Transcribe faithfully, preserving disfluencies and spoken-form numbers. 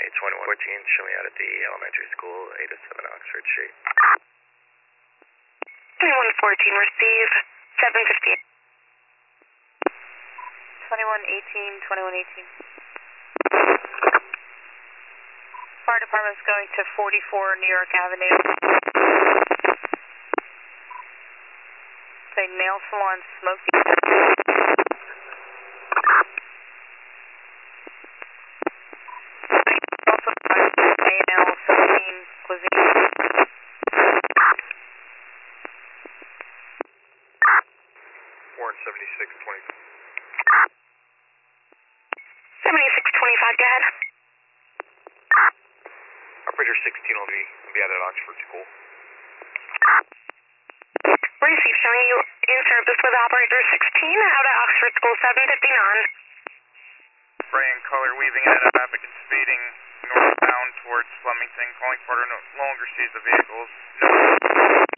twenty-one fourteen, show me out at the elementary school, eight oh seven Oxford Street. twenty-one fourteen, receive, seven fifty. twenty-one eighteen, twenty-one eighteen. Fire department's going to forty-four New York Avenue. Say nail salon smoking. Also A and L seventeen cuisine. Warrant seventy-six twenty-five. seventy-six twenty-five, go ahead. Operator sixteen will be, will be out at Oxford School. Receive, showing you in service with operator sixteen, out at Oxford School, seven fifty-nine. Brian color weaving in and out traffic and speeding northbound towards Flemington. Calling Porter no longer sees the vehicles. No.